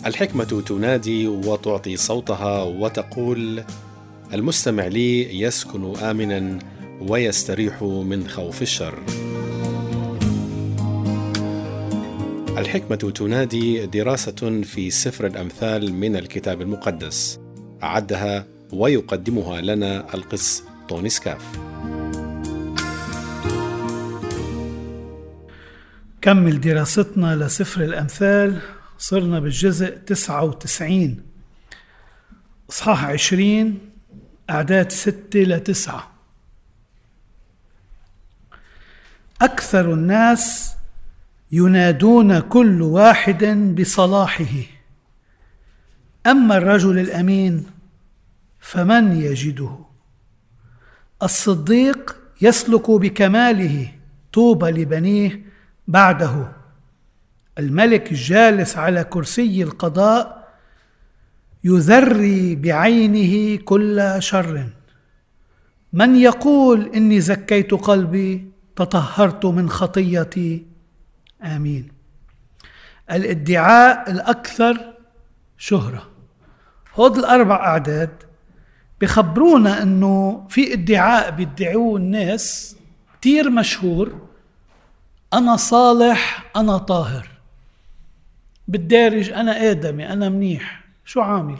الحكمة تنادي وتعطي صوتها وتقول: المستمع لي يسكن آمنا ويستريح من خوف الشر. الحكمة تنادي دراسة في سفر الأمثال من الكتاب المقدس، أعدها ويقدمها لنا القس توني سكاف. كمل دراستنا لسفر الأمثال، صرنا بالجزء 99، إصحاح 20، أعداد 6-9. أكثر الناس ينادون كل واحد بصلاحه، أما الرجل الأمين فمن يجده؟ الصديق يسلك بكماله، طوبى لبنيه بعده. الملك الجالس على كرسي القضاء يذري بعينه كل شر. من يقول إني زكيت قلبي، تطهرت من خطيتي؟ آمين. الادعاء الأكثر شهرة. هود الأربع أعداد بخبرونا أنه في ادعاء بيدعوه الناس كتير مشهور: أنا صالح، أنا طاهر. بالدارج أنا آدمي، أنا منيح. شو عامل؟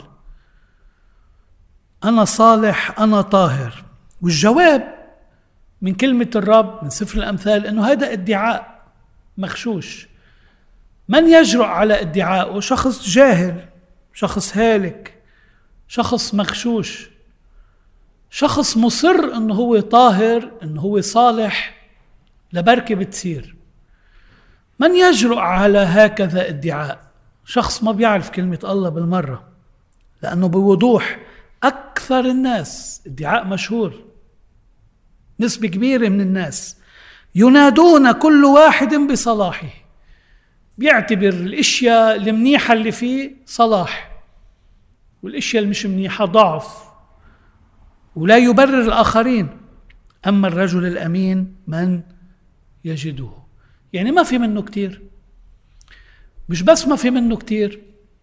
أنا صالح، أنا طاهر. والجواب من كلمة الرب من سفر الأمثال أنه هذا ادعاء مغشوش. من يجرؤ على ادعائه؟ شخص جاهل، شخص هالك، شخص مغشوش، شخص مصر أنه هو طاهر، أنه هو صالح لبركة بتصير. من يجرؤ على هكذا ادعاء؟ شخص ما بيعرف كلمة الله بالمرة، لأنه بوضوح أكثر الناس، ادعاء مشهور، نسبة كبيرة من الناس ينادون كل واحد بصلاحه. بيعتبر الاشياء المنيحة اللي فيه صلاح، والاشياء اللي مش منيحة ضعف، ولا يبرر الآخرين. أما الرجل الأمين من يجده؟ يعني ما في منه كتير. مش بس ما في منه كتير،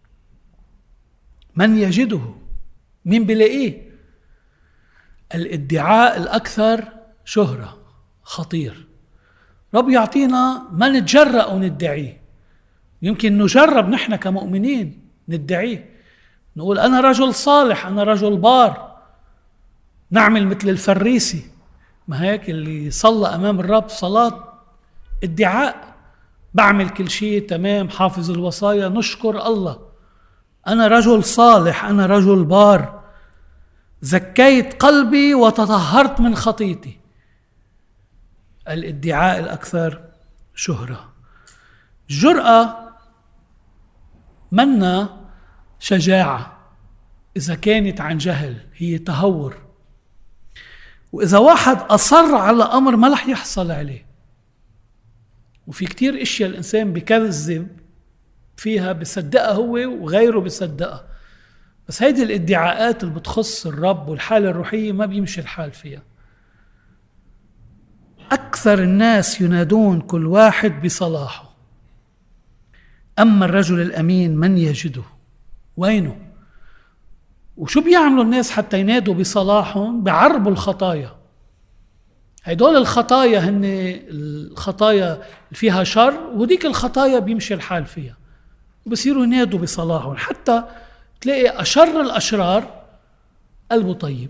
من يجده، مين بلاقيه؟ الادعاء الأكثر شهرة خطير. رب يعطينا ما نتجرأ وندعيه. يمكن نجرب نحن كمؤمنين ندعيه، نقول أنا رجل صالح، أنا رجل بار، نعمل مثل الفريسي، ما هيك اللي صلى أمام الرب صلاة ادعاء: بعمل كل شيء تمام، حافظ الوصايا، نشكر الله، أنا رجل صالح، أنا رجل بار، زكيت قلبي وتطهرت من خطيتي. الادعاء الأكثر شهرة. الجرأة منا شجاعة إذا كانت عن جهل، هي تهور. وإذا واحد أصر على أمر ما رح يحصل عليه. وفي كتير اشياء الانسان بكذب فيها، بيصدقها هو وغيره بيصدقها، بس هيدي الادعاءات اللي بتخص الرب والحالة الروحية ما بيمشي الحال فيها. أكثر الناس ينادون كل واحد بصلاحه، أما الرجل الأمين من يجده؟ وينه؟ وشو بيعملوا الناس حتى ينادوا بصلاحهم؟ بعربوا الخطايا. هيدول الخطايا هن الخطايا اللي فيها شر، وديك الخطايا بيمشي الحال فيها، وبصيروا ينادوا بصلاحهم. حتى تلاقي أشر الأشرار قلبه طيب،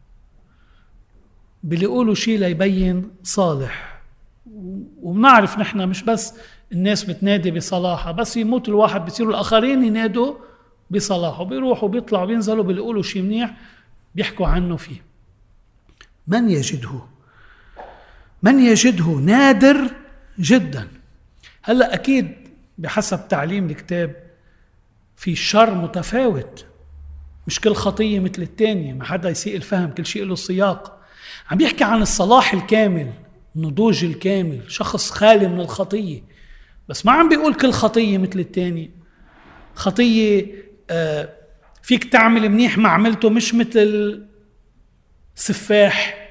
بيقولوا شيء ليبين صالح. وبنعرف نحن مش بس الناس بتنادي بصلاحها، بس يموت الواحد بيصيروا الآخرين ينادوا بصلاحه، بيروحوا بيطلعوا بينزلوا بيقولوا شيء منيح بيحكوا عنه فيه. من يجده؟ من يجده نادر جدا. هلأ أكيد بحسب تعليم الكتاب في شر متفاوت، مش كل خطية مثل التانية، ما حدا يسيء الفهم، كل شيء له سياق. عم بيحكي عن الصلاح الكامل، النضوج الكامل، شخص خالي من الخطية، بس ما عم بيقول كل خطية مثل التانية. خطية فيك تعمل منيح ما عملته، مش مثل سفاح،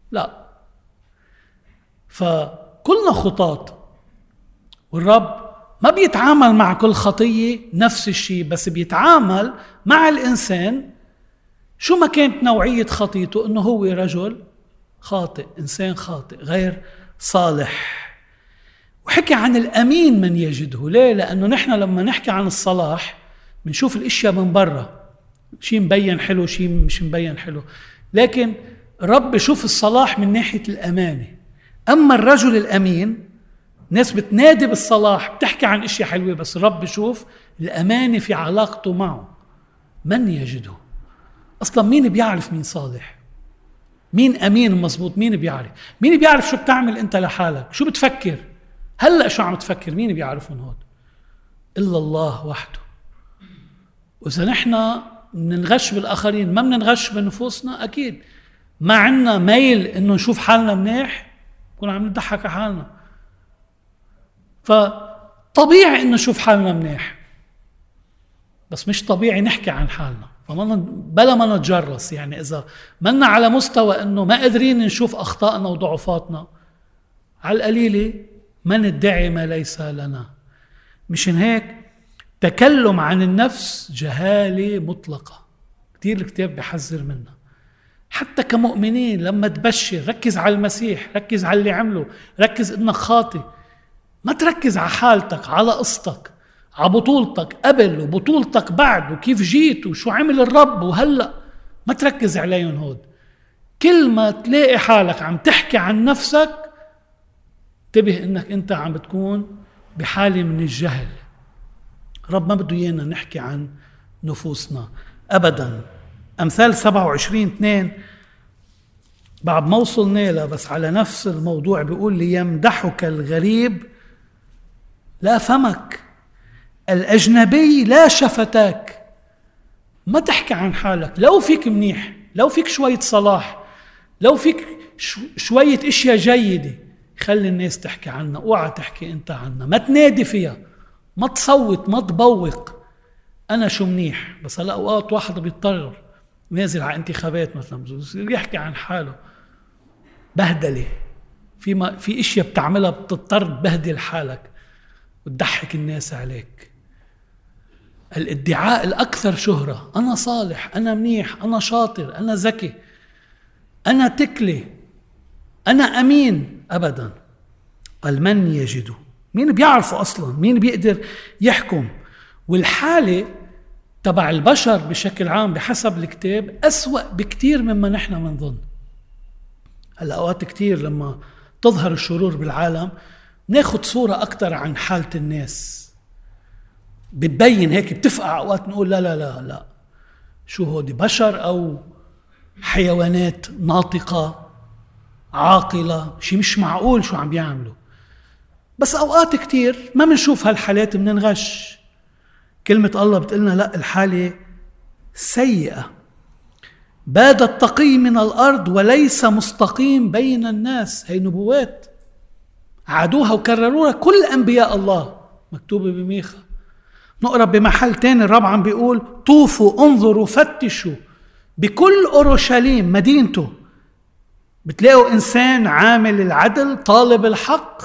لا. فكلنا خطاط، والرب ما بيتعامل مع كل خطية نفس الشيء، بس بيتعامل مع الإنسان شو ما كانت نوعية خطيته، إنه هو رجل خاطئ، إنسان خاطئ غير صالح. وحكي عن الأمين من يجده. ليه؟ لأنه نحن لما نحكي عن الصلاح بنشوف الاشياء من برا، شيء مبين حلو شيء مش مبين حلو، لكن رب يشوف الصلاح من ناحية الأمانة. أما الرجل الأمين ناس بتنادي بالصلاح، بتحكي عن اشياء حلوة، بس الرب يشوف الأمانة في علاقته معه. من يجده؟ أصلا مين بيعرف مين صالح، مين أمين مزبوط؟ مين بيعرف؟ مين بيعرف شو بتعمل أنت لحالك، شو بتفكر هلأ، شو عم تفكر؟ مين بيعرفون هون؟ إلا الله وحده. وإذا نحن مننغش بالآخرين ما مننغش بنفوسنا، أكيد ما عنا ميل إنه نشوف حالنا منيح، كنا عم نضحك على حالنا. فطبيعي إنه نشوف حالنا منيح، بس مش طبيعي نحكي عن حالنا. بلا ما نتجرس، يعني إذا منا على مستوى إنه ما قادرين نشوف أخطائنا وضعفاتنا، على القليلة ما ندعي ما ليس لنا. مشان هيك تكلم عن النفس جهالة مطلقة، كتير الكتاب بيحذر منها. حتى كمؤمنين لما تبشر ركز على المسيح، ركز على اللي عمله، ركز إنك خاطئ، ما تركز على حالتك، على قصتك، على بطولتك قبل وبطولتك بعد وكيف جيت وشو عمل الرب وهلأ، ما تركز عليهم هود. كل ما تلاقي حالك عم تحكي عن نفسك انتبه انك انت عم بتكون بحالة من الجهل. رب ما بده ايانا نحكي عن نفوسنا ابدا. امثال 27:2 بعد ما وصلنا له بس على نفس الموضوع بيقول ليمدحك الغريب لا فمك، الأجنبي لا شفتاك. ما تحكي عن حالك، لو فيك منيح، لو فيك شوية صلاح، لو فيك شوية اشياء جيدة، خلي الناس تحكي عنها، اوعى تحكي انت عنها. ما تنادي فيها، ما تصوت، ما تبوق انا شو منيح. بس هلا اوقات واحد بيضطر نازل على انتخابات مثلا يحكي عن حاله، بهدله في اشياء بتعملها بتضطر تبهدل حالك وتضحك الناس عليك. الادعاء الأكثر شهرة، أنا صالح، أنا منيح، أنا شاطر، أنا ذكي، أنا تكلي، أنا أمين. أبدا. قال من يجده؟ مين بيعرفه أصلا؟ مين بيقدر يحكم؟ والحالة تبع البشر بشكل عام بحسب الكتاب أسوأ بكتير مما نحن منظن. هلا أوقات كتير لما تظهر الشرور بالعالم ناخد صورة أكتر عن حالة الناس، بتبين هيك، بتفقع أوقات نقول لا لا لا لا، شو هو دي بشر أو حيوانات ناطقة عاقلة، شي مش معقول شو عم بيعملوا. بس أوقات كتير ما منشوف هالحالات، مننغش. كلمة الله بتقلنا لا، الحالة سيئة. باد التقي من الأرض وليس مستقيم بين الناس. هي نبوات عادوها وكرروها كل أنبياء الله، مكتوبة بميخا. نقرأ بمحل تاني الرب عم بيقول طوفوا انظروا فتشوا بكل أورشليم مدينته، بتلاقوا إنسان عامل العدل طالب الحق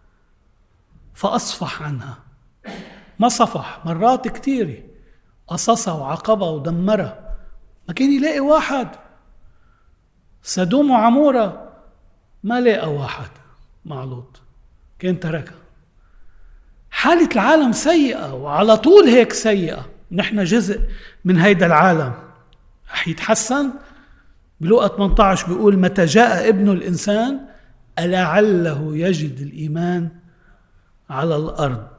فأصفح عنها. ما صفح، مرات كتيرة قصصها وعقبها ودمرها، ما كان يلاقي واحد. سدوم وعمورة ما لاقى واحد مع لوط، كان تركها. حالة العالم سيئة وعلى طول هيك سيئة. نحن جزء من هيدا العالم. رح يتحسن. بلوقا 18 بيقول متى جاء ابن الإنسان ألعله يجد الإيمان على الأرض.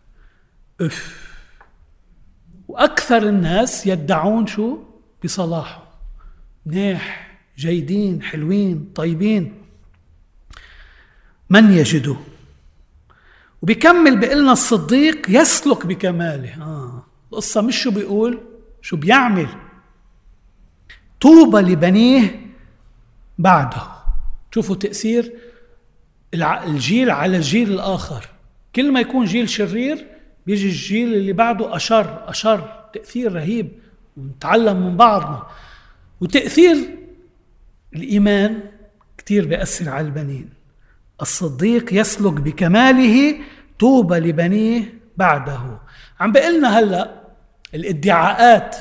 وأكثر الناس يدعون شو؟ بصلاحه، منيح، جيدين، حلوين، طيبين. من يجده؟ وبيكمل بيقلنا الصديق يسلك بكماله. القصة مش شو بيقول، شو بيعمل. طوبى لبنيه بعده. شوفوا تأثير الجيل على الجيل الآخر. كل ما يكون جيل شرير بيجي الجيل اللي بعده أشر. تأثير رهيب، ونتعلم من بعضنا. وتأثير الإيمان كتير بيأثر على البنين. الصديق يسلك بكماله طوبى لبنيه بعده. عم بقلنا هلأ الادعاءات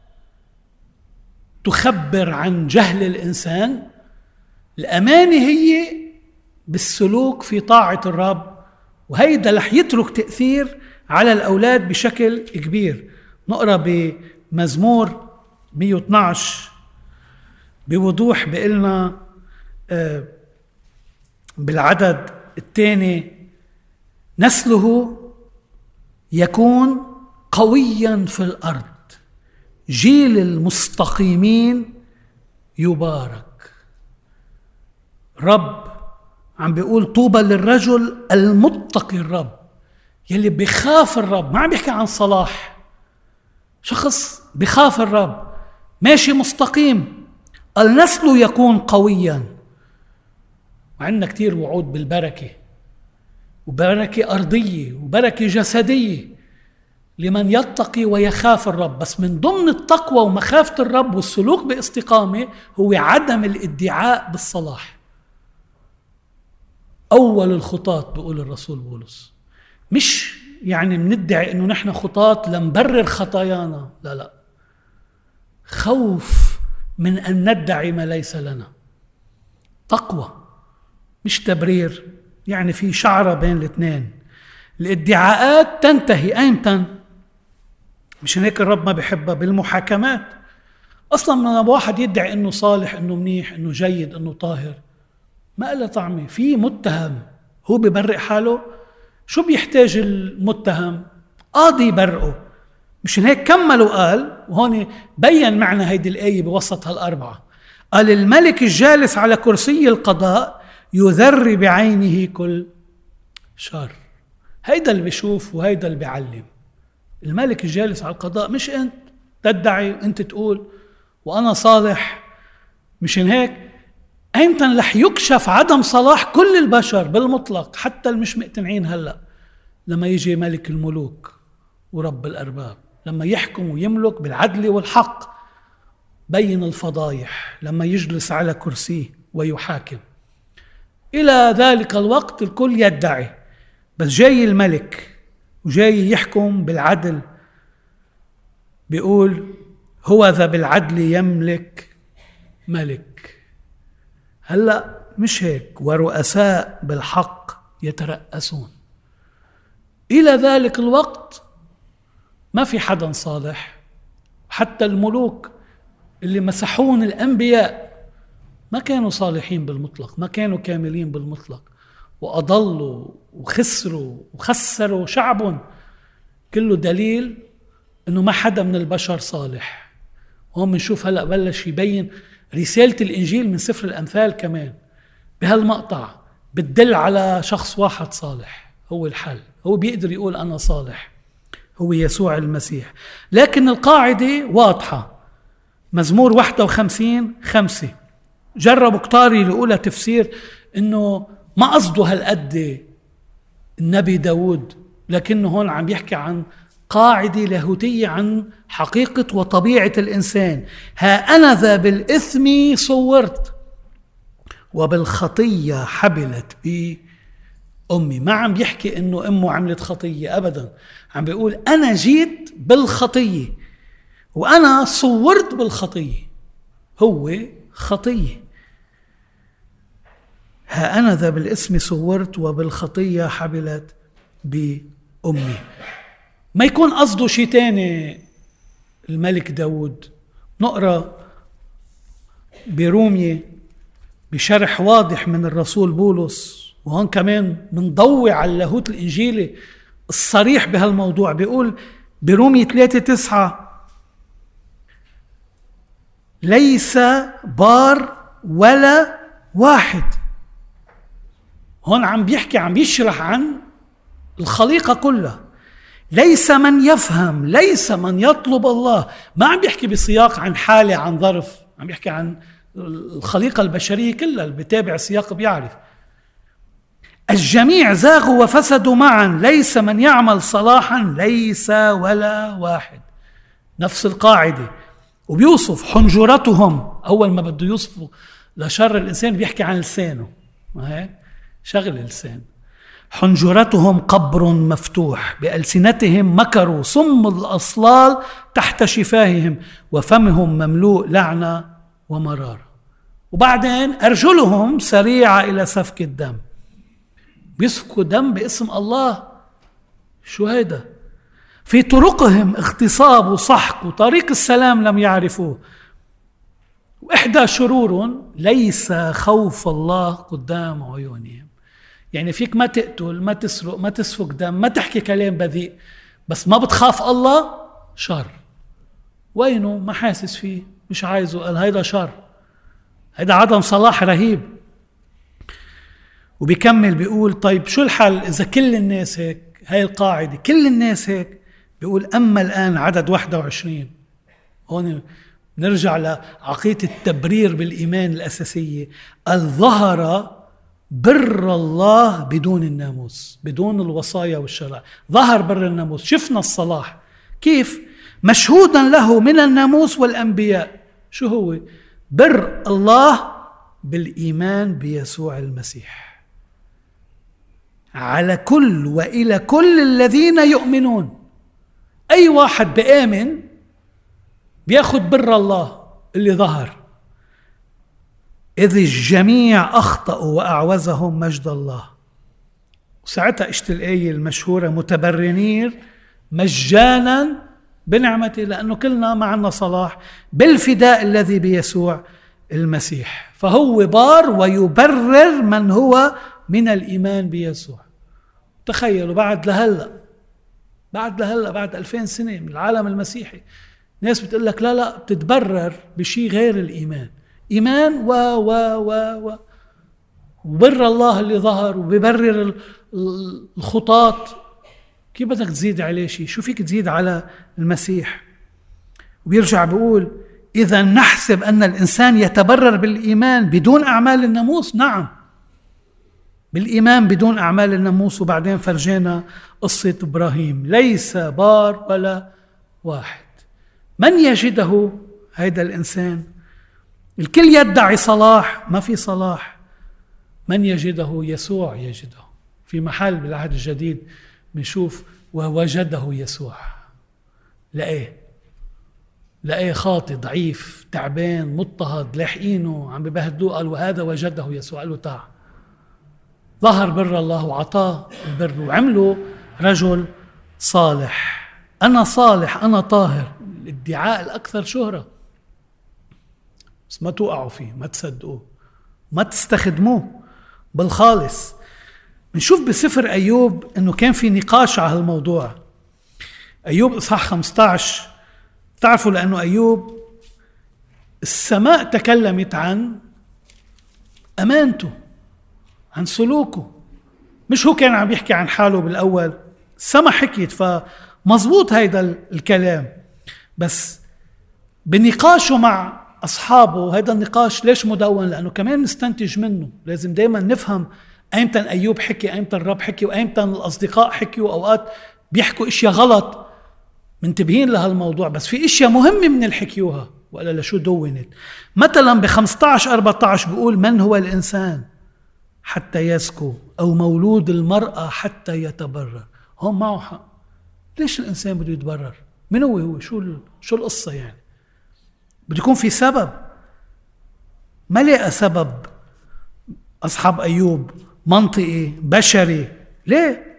تخبر عن جهل الإنسان، الأمانة هي بالسلوك في طاعة الرب، وهيدا رح يترك تأثير على الأولاد بشكل كبير. نقرأ بمزمور 112 بوضوح بقلنا بالعدد الثاني: نسله يكون قويا في الأرض، جيل المستقيمين يبارك. رب عم بيقول طوبى للرجل المتقي الرب، يلي بيخاف الرب. ما عم بيحكي عن صلاح، شخص بيخاف الرب ماشي مستقيم. النسل يكون قويا. وعندنا كتير وعود بالبركة، وبركة أرضية وبركة جسدية لمن يتقي ويخاف الرب. بس من ضمن التقوى ومخافة الرب والسلوك باستقامة هو عدم الادعاء بالصلاح. أول الخطاة بيقول الرسول بولس، مش يعني مندعي إنه نحن خطاة لنبرر خطايانا، لا، خوف من أن ندعي ما ليس لنا. تقوى مش تبرير، يعني في شعرة بين الاثنين. الادعاءات تنتهي أيمتى؟ مش هيك الرب ما بيحبها بالمحاكمات. أصلا من واحد يدعي إنه صالح، إنه منيح، إنه جيد، إنه طاهر، ما له طعمه. في متهم هو بيبرئ حاله، شو بيحتاج المتهم؟ قاضي يبرئه. مش هيك كملوا قال، وهون بين معنى هيدي الآية بوسط هالأربعة. قال: الملك الجالس على كرسي القضاء يذر بعينه كل شر. هيدا اللي بيشوف وهيدا اللي بيعلم. الملك الجالس على القضاء، مش أنت تدعي وأنت تقول وأنا صالح. مش هيك أيمتى رح يكشف عدم صلاح كل البشر بالمطلق، حتى المش مقتنعين هلأ؟ لما يجي ملك الملوك ورب الأرباب، لما يحكم ويملك بالعدل والحق، بين الفضايح، لما يجلس على كرسيه ويحاكم. إلى ذلك الوقت الكل يدعي، بس جاي الملك وجاي يحكم بالعدل، بيقول: هو ذا بالعدل يملك ملك. هلأ مش هيك، ورؤساء بالحق يترأسون. إلى ذلك الوقت ما في حدا صالح. حتى الملوك اللي مسحون الأنبياء ما كانوا صالحين بالمطلق، ما كانوا كاملين بالمطلق، وأضلوا وخسروا وخسروا شعب. كله دليل أنه ما حدا من البشر صالح. هون بنشوف هلأ بلش يبين رسالة الإنجيل من سفر الأمثال كمان بهالمقطع، بتدل على شخص واحد صالح هو الحل، هو بيقدر يقول أنا صالح، هو يسوع المسيح. لكن القاعدة واضحة. مزمور 51:5 جربوا كتار يقولها تفسير إنه ما قصده هالقد النبي داود، لكنه هون عم يحكي عن قاعدة لاهوتية عن حقيقة وطبيعة الإنسان. ها أنا ذا بالإثم صورت وبالخطية حبلت بي أمي. ما عم بيحكي إنه أمه عملت خطية أبدا، عم بيقول أنا جيت بالخطية وأنا صورت بالخطية، هو خطية. ها أنا ذا بالإثم صورت وبالخطية حبلت بأمي. ما يكون قصده شيء تاني الملك داود. نقرأ برومية بشرح واضح من الرسول بولس، وهون كمان منضوي على اللاهوت الإنجيلي الصريح بهالموضوع. بيقول برومية 3:9: ليس بار ولا واحد. هون عم بيحكي، عم بيشرح عن الخليقة كلها. ليس من يفهم، ليس من يطلب الله. ما عم بيحكي بسياق عن حالة، عن ظرف، عم بيحكي عن الخليقة البشرية كلها. اللي بتابع السياق بيعرف. الجميع زاغوا وفسدوا معا، ليس من يعمل صلاحا، ليس ولا واحد. نفس القاعدة. وبيوصف حنجرتهم. أول ما بده يوصفه لشر الإنسان بيحكي عن لسانه، ما هيك شغل اللسان. حنجرتهم قبر مفتوح، بألسنتهم مكروا، صم الأصلال تحت شفاههم، وفمهم مملوء لعنة ومرارة. وبعدين أرجلهم سريعة إلى سفك الدم، بيسفكوا دم باسم الله. شو هيدا؟ في طرقهم اغتصاب وسحق، وطريق السلام لم يعرفوه. وإحدى شرور ليس خوف الله قدام عيونهم. يعني فيك ما تقتل، ما تسرق، ما تسفك دم، ما تحكي كلام بذيء، بس ما بتخاف الله. شر. وينه؟ ما حاسس فيه، مش عايزه. قال هيدا شر، هيدا عدم صلاح رهيب. وبيكمل بيقول طيب شو الحل إذا كل الناس هيك؟ هاي القاعدة، كل الناس هيك. بيقول أما الآن، عدد 21. هون نرجع لعقيدة التبرير بالإيمان الأساسية. الظهر بر الله بدون الناموس، بدون الوصايا والشرع. ظهر بر الناموس، شفنا الصلاح كيف؟ مشهودا له من الناموس والأنبياء. شو هو؟ بر الله بالإيمان بيسوع المسيح على كل وإلى كل الذين يؤمنون. أي واحد بآمن بياخد بر الله اللي ظهر. إذ الجميع أخطأوا وأعوزهم مجد الله. وساعتها اشت الآية المشهورة متبرنين مجانا بنعمته، لأنه كلنا معنا صلاح بالفداء الذي بيسوع المسيح. فهو بار ويبرر من هو من الإيمان بيسوع. تخيلوا بعد لهلأ بعد 2000 سنة من العالم المسيحي ناس بتقول لك لا بتتبرر بشيء غير الإيمان. إيمان وبر الله اللي ظهر وبيبرر الخطاط. كيف بدك تزيد عليه شيء؟ شو فيك تزيد على المسيح؟ وبيرجع بيقول إذا نحسب أن الإنسان يتبرر بالإيمان بدون أعمال الناموس. نعم، بالإيمان بدون أعمال الناموس. وبعدين فرجينا قصة إبراهيم، ليس بار ولا واحد. من يجده هيدا الإنسان؟ الكل يدعي صلاح، ما في صلاح. من يجده؟ يسوع يجده. في محل بالعهد الجديد بنشوف ووجده يسوع، لقيه خاطئ ضعيف تعبان مضطهد لاحقينه عم ببهدلوه. قال وهذا وجده يسوع، قال له تعال. ظهر بر الله وعطاه البر وعمله رجل صالح. أنا صالح، أنا طاهر، الادعاء الأكثر شهرة. بس ما توقعوا فيه، ما تصدقوه، ما تستخدموه بالخالص. بنشوف بسفر أيوب أنه كان في نقاش على هالموضوع. أيوب إصحاح 15، تعرفوا لأنه أيوب السماء تكلمت عن أمانته، عن سلوكه، مش هو كان عم يحكي عن حاله بالأول. السماء حكيت، فمزبوط هيدا الكلام. بس بنقاشه مع أصحابه، هيدا النقاش ليش مدون؟ لأنه كمان نستنتج منه. لازم دايما نفهم أيمتى أيوب حكي، أيمتى الرب حكي، وأيمتى الأصدقاء حكيوا. أوقات بيحكوا إشياء غلط، منتبهين لهالموضوع، بس في إشياء مهمة من الحكيوها ولا لشو دونت. مثلا ب15-14 بيقول من هو الإنسان حتى يزكو، أو مولود المرأة حتى يتبرر. هم معه حق. ليش الإنسان بده يتبرر؟ من هو شو القصة يعني؟ بده يكون في سبب. ما لقى سبب أصحاب أيوب منطقي بشري. ليه؟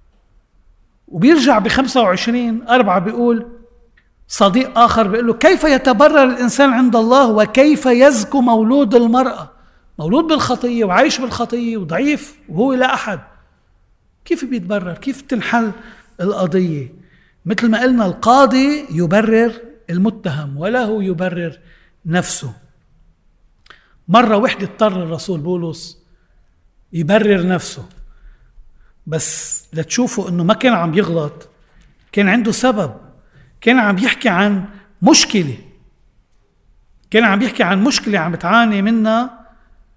وبيرجع ب25-4 بيقول صديق آخر بيقول له كيف يتبرر الإنسان عند الله وكيف يزكو مولود المرأة؟ مولود بالخطية وعايش بالخطية وضعيف وهو لا أحد، كيف بيتبرر؟ كيف تنحل القضية؟ مثل ما قلنا القاضي يبرر المتهم ولا هو يبرر نفسه. مرة وحدة اضطر الرسول بولس يبرر نفسه، بس لتشوفوا انه ما كان عم يغلط، كان عنده سبب. كان عم يحكي عن مشكلة، عم بتعاني منها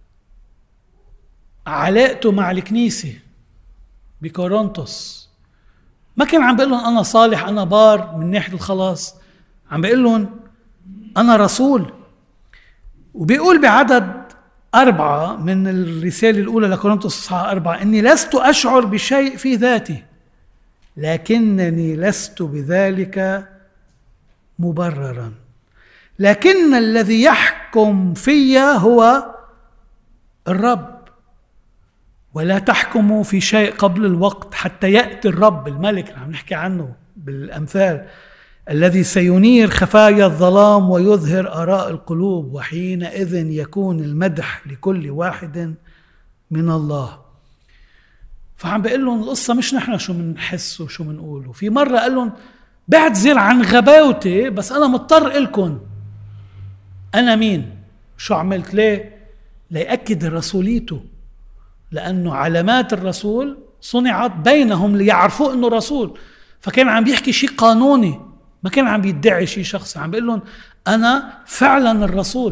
علاقته مع الكنيسة بكورنثوس. ما كان عم بيقول لهم أنا صالح، أنا بار من ناحية الخلاص، عم بيقول لهم أنا رسول. وبيقول بعدد 4 من الرسالة الأولى لكورنثوس إصحاح 4: إني لست أشعر بشيء في ذاتي، لكنني لست بذلك مبررا، لكن الذي يحكم في هو الرب، ولا تحكموا في شيء قبل الوقت حتى يأتي الرب الملك، عم نحكي عنه بالأمثال، الذي سينير خفايا الظلام ويظهر آراء القلوب، وحينئذ يكون المدح لكل واحد من الله. فعم بقول لهم القصة مش نحن شو منحس وشو منقول. وفي مرة قال لهم بعتذر عن غباوتي، بس أنا مضطر إلكم أنا مين، شو عملت. ليه؟ ليأكد رسوليته، لأنه علامات الرسول صنعت بينهم ليعرفوا أنه رسول. فكان عم بيحكي شيء قانوني، ما كان عم بيدعي شيء شخصي، عم بيقول لهم أنا فعلا الرسول،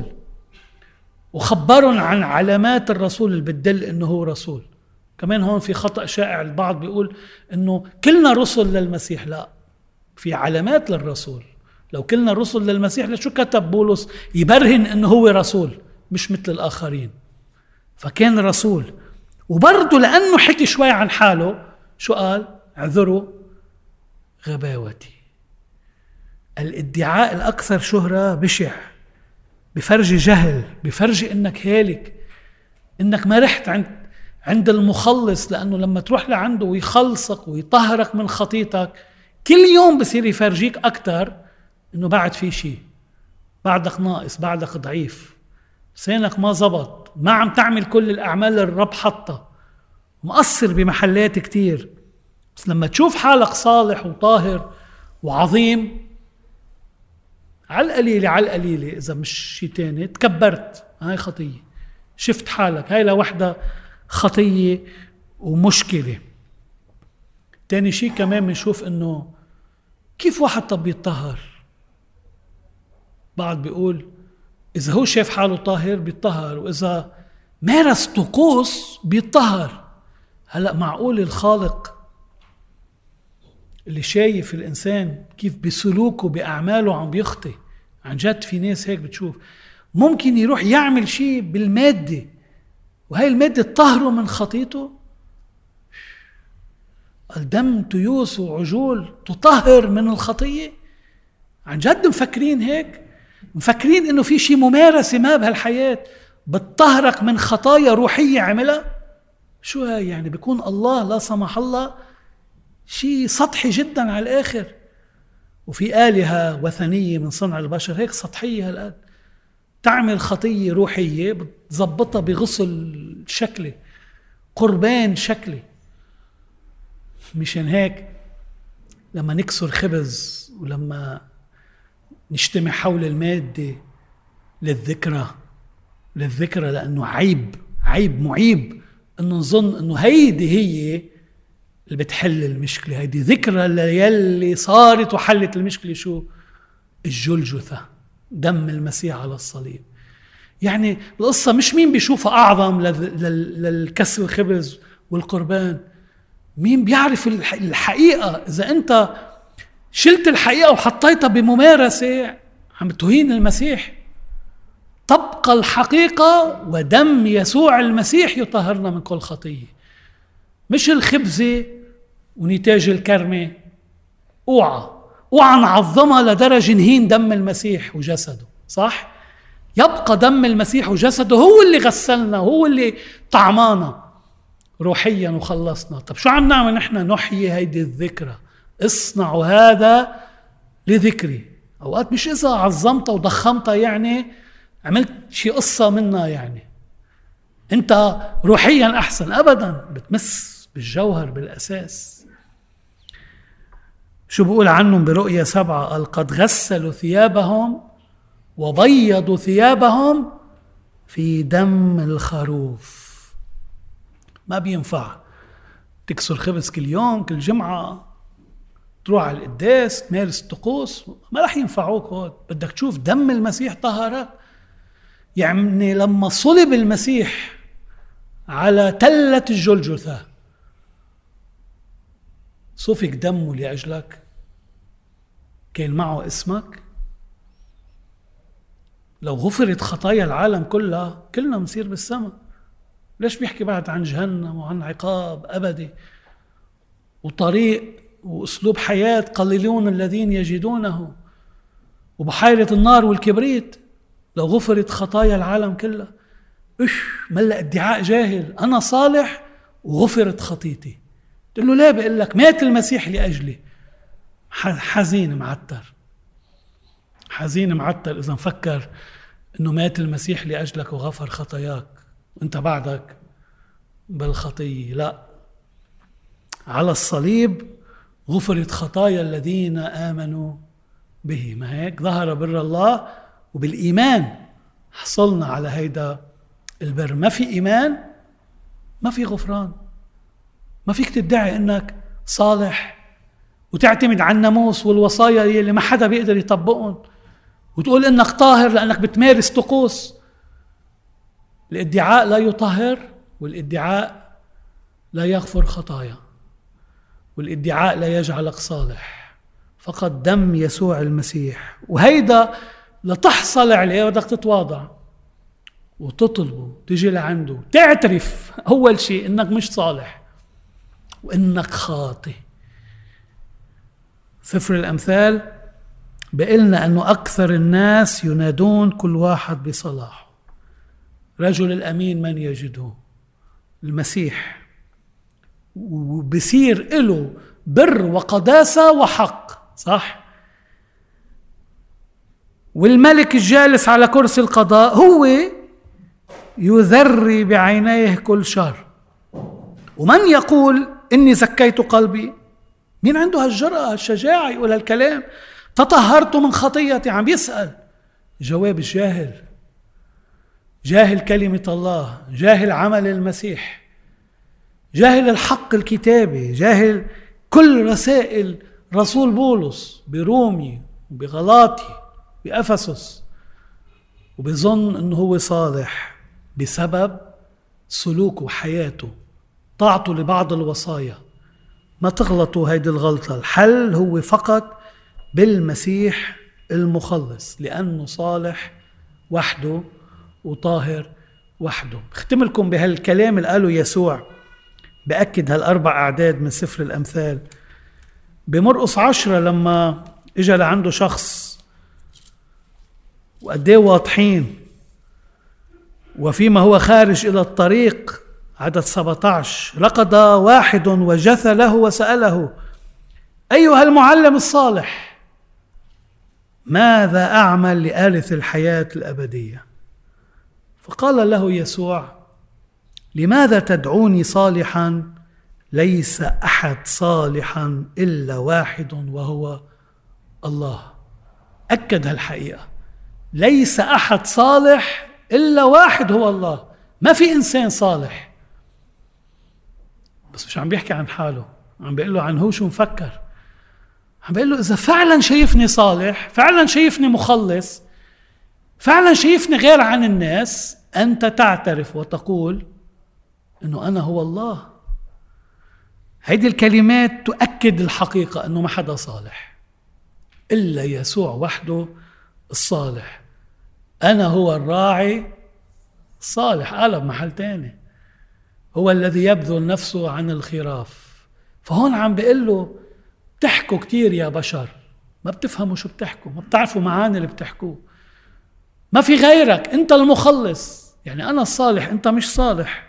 وخبرهم عن علامات الرسول اللي بتدل أنه هو رسول. كمان هون في خطأ شائع، البعض بيقول أنه كلنا رسل للمسيح. لا، في علامات للرسول. لو كلنا رسل للمسيح لشو كتب بولس يبرهن أنه هو رسول مش مثل الآخرين؟ فكان رسول. وبرضه لأنه حكي شوي عن حاله، شو قال؟ اعذروا غباوتي. الادعاء الأكثر شهرة بشع، بفرجي جهل، بفرجي إنك هالك، إنك ما رحت عند المخلص. لأنه لما تروح لعنده ويخلصك ويطهرك من خطيتك، كل يوم بصير يفرجيك أكتر إنه بعد في شيء، بعدك ناقص، بعدك ضعيف، لسانك ما زبط، ما عم تعمل كل الأعمال اللي الرب حطها، مقصر بمحلات كتير. بس لما تشوف حالك صالح وطاهر وعظيم، على القليلة إذا مش شيء تاني، تكبرت، هاي خطية، شفت حالك، هاي لوحدة خطية ومشكلة. تاني شيء كمان بنشوف إنه كيف واحد طب يتطهر. بعض بيقول إذا هو شايف حاله طاهر بيتطهر، وإذا مارس طقوس بيتطهر. هلأ معقول الخالق اللي شايف الإنسان كيف بسلوكه بأعماله عم بيخطي؟ عن جد في ناس هيك بتشوف ممكن يروح يعمل شيء بالمادة، وهي المادة تطهره من خطيته. الدم تيوس وعجول تطهر من الخطية؟ عن جد مفكرين هيك؟ مفكرين إنه في شيء ممارسة ما بهالحياة بتطهرك من خطايا روحية عملها؟ شو هاي يعني؟ بيكون الله لا سمح الله شيء سطحي جدا على الآخر. وفي آلهة وثنية من صنع البشر هيك سطحية هالقد، تعمل خطية روحية بتزبطها بغسل شكلي، قربان شكلي. مشان هيك لما نكسر خبز ولما نجتمع حول المادة للذكرى، لأنه عيب معيب أنه نظن أنه هيدي هي اللي بتحل المشكلة. هيدي ذكرى يلي صارت وحلت المشكلة. شو؟ الجلجثة، دم المسيح على الصليب. يعني القصة مش مين بيشوفها أعظم للكسر الخبز والقربان، مين بيعرف الحقيقة. إذا أنت شلت الحقيقة وحطيتها بممارسة عم تهين المسيح. تبقى الحقيقة ودم يسوع المسيح يطهرنا من كل خطية، مش الخبزة ونتاج الكرمة. اوعى نعظمها لدرجة نهين دم المسيح وجسده. صح؟ يبقى دم المسيح وجسده هو اللي غسلنا، هو اللي طعمانا روحيا وخلصنا. طب شو عم نعمل نحن؟ نحيي هيدي الذكرى. اصنعوا هذا لذكري. اوقات مش اذا عظمتها وضخمتها يعني عملت شي قصة منها يعني انت روحيا احسن، ابدا، بتمس بالجوهر بالاساس. شو بقول عنهم برؤية 7؟ قال قد غسلوا ثيابهم وبيضوا ثيابهم في دم الخروف. ما بينفع تكسر خبز كل يوم، كل جمعة تروح على القداس، تمارس الطقوس، ما رح ينفعوك هود. بدك تشوف دم المسيح طهرك. يعني لما صلب المسيح على تلة الجلجثة سفك دمه لأجلك، كان معه اسمك. لو غفرت خطايا العالم كلها كلنا بنصير بالسماء. ليش بيحكي بعد عن جهنم وعن عقاب أبدي وطريق وأسلوب حياة قليلون الذين يجدونه وبحيرة النار والكبريت؟ لو غفرت خطايا العالم كلها. ملا ادعاء جاهل، أنا صالح وغفرت خطيتي. قلت له لا، بقول لك مات المسيح لأجلي. حزين معتر، حزين معتر إذا مفكر إنه مات المسيح لأجلك وغفر خطاياك وإنت بعدك بالخطية. لا، على الصليب غفرت خطايا الذين آمنوا به. ما هيك ظهر بر الله وبالإيمان حصلنا على هيدا البر. ما في إيمان ما في غفران. ما فيك تدعي إنك صالح وتعتمد على الناموس والوصايا اللي ما حدا بيقدر يطبقهم وتقول إنك طاهر لأنك بتمارس طقوس. الادعاء لا يطهر، والادعاء لا يغفر خطايا، والادعاء لا يجعلك صالح. فقط دم يسوع المسيح، وهيدا لتحصل عليه بدك تتواضع وتطلبه، تجي لعنده تعترف أول شيء إنك مش صالح وإنك خاطئ. سفر الأمثال بقلنا أنه أكثر الناس ينادون كل واحد بصلاحه. رجل الأمين من يجده؟ المسيح، وبصير له بر وقداسة وحق، صح؟ والملك الجالس على كرسي القضاء هو يذري بعينيه كل شر. ومن يقول إني زكيت قلبي؟ مين عنده هالجرأة هالشجاعة يقول هالكلام؟ تطهرت من خطيتي. عم يسأل جواب الجاهل، جاهل كلمة الله، جاهل عمل المسيح، جاهل الحق الكتابي، جاهل كل رسائل رسول بولس برومي وبغلاطي بأفسس، وبظن أنه هو صالح بسبب سلوكه وحياته، طاعته لبعض الوصايا. ما تغلطوا هيدي الغلطة. الحل هو فقط بالمسيح المخلص، لأنه صالح وحده وطاهر وحده. اختم لكم بهالكلام اللي قاله يسوع، بأكد هالأربع أعداد من سفر الأمثال. بمرقس 10 لما إجا لعنده شخص وقديه واضحين، وفيما هو خارج إلى الطريق، عدد 17، رقد واحد وجث له وسأله: أيها المعلم الصالح، ماذا أعمل لآلث الحياة الأبدية؟ فقال له يسوع: لماذا تدعوني صالحا؟ ليس أحد صالحا إلا واحد وهو الله. أكد هالحقيقة، ليس أحد صالح إلا واحد هو الله. ما في إنسان صالح. بس مش عم بيحكي عن حاله، عم بيقول له عن هو شو مفكر. عم بيقول له إذا فعلا شايفني صالح، فعلا شايفني مخلص، فعلا شايفني غير عن الناس، أنت تعترف وتقول إنه أنا هو الله. هيدي الكلمات تؤكد الحقيقة أنه ما حدا صالح إلا يسوع وحده الصالح. أنا هو الراعي الصالح، قال بمحل تاني هو الذي يبذل نفسه عن الخراف. فهون عم بيقول له بتحكوا كتير يا بشر، ما بتفهموا شو بتحكوا، ما بتعرفوا معاني اللي بتحكوه. ما في غيرك، أنت المخلص، يعني أنا الصالح أنت مش صالح.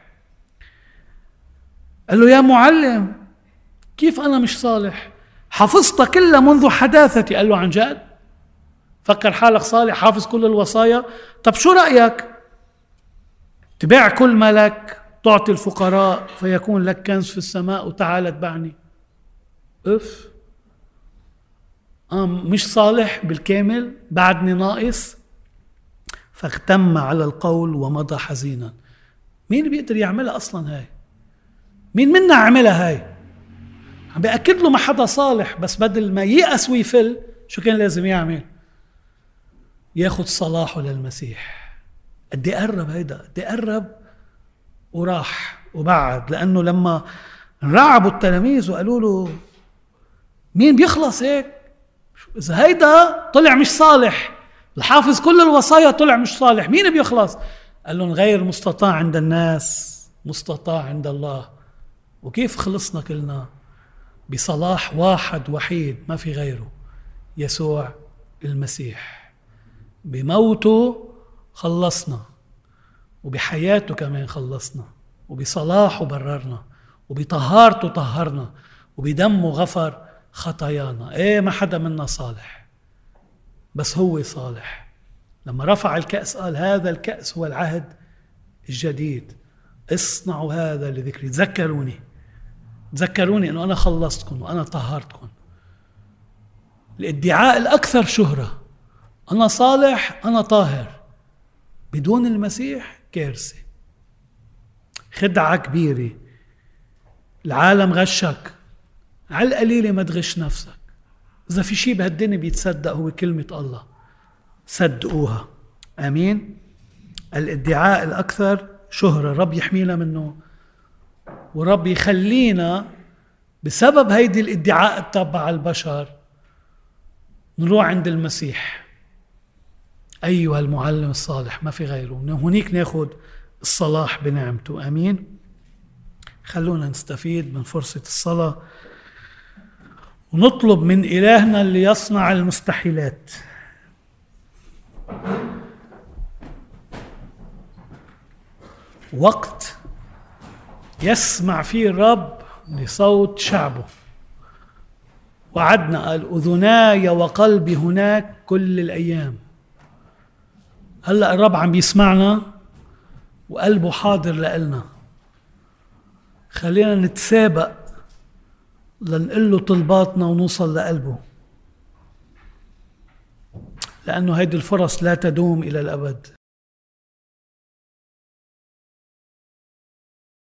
قال له: يا معلم، كيف أنا مش صالح؟ حفظت كل منذ حداثتي. قال له: عن جد؟ فكر حالك صالح حافظ كل الوصايا؟ طب شو رأيك تبيع كل ملك، تعطي الفقراء، فيكون لك كنز في السماء، وتعال اتبعني؟ مش صالح بالكامل، بعدني ناقص. فاغتم على القول ومضى حزينا. مين بيقدر يعملها أصلا هاي؟ مين منا عملها هاي؟ عم بيأكد له ما حدا صالح، بس بدل ما ييأس ويفل شو كان لازم يعمل؟ ياخد صلاحه للمسيح. قد قرب هيدا، قد قرب وراح وبعد. لأنه لما رعبوا التلاميذ وقالوا له مين بيخلص هيك؟ إذا هيدا طلع مش صالح الحافظ كل الوصايا طلع مش صالح، مين بيخلص؟ قال لهم غير مستطاع عند الناس مستطاع عند الله. وكيف خلصنا كلنا؟ بصلاح واحد وحيد ما في غيره، يسوع المسيح. بموته خلصنا، وبحياته كمان خلصنا، وبصلاحه بررنا، وبطهارته طهرنا، وبدمه غفر خطايانا. ايه ما حدا منا صالح، بس هو صالح. لما رفع الكأس قال هذا الكأس هو العهد الجديد، اصنعوا هذا لذكري. تذكروني انه انا خلصتكم وانا طهرتكم. الادعاء الاكثر شهرة انا صالح انا طاهر بدون المسيح كارثة، خدعة كبيرة. العالم غشك، على القليلة ما تغش نفسك. إذا في شيء بهالدنيا بيتصدق هو كلمة الله، صدقوها. آمين. الادعاء الأكثر شهرة رب يحمينا منه، ورب يخلينا بسبب هيدي الادعاء التابعة البشر نروح عند المسيح أيها المعلم الصالح، ما في غيره. من هناك ناخد الصلاح بنعمته. آمين. خلونا نستفيد من فرصة الصلاة ونطلب من إلهنا اللي يصنع المستحيلات. وقت يسمع فيه الرب لصوت شعبه. وعدنا قال أذناي وقلبي هناك كل الأيام. هلأ الرب عم بيسمعنا وقلبه حاضر لإلنا. خلينا نتسابق لنقل له طلباتنا ونوصل لقلبه، لأنه هيدي الفرص لا تدوم إلى الأبد.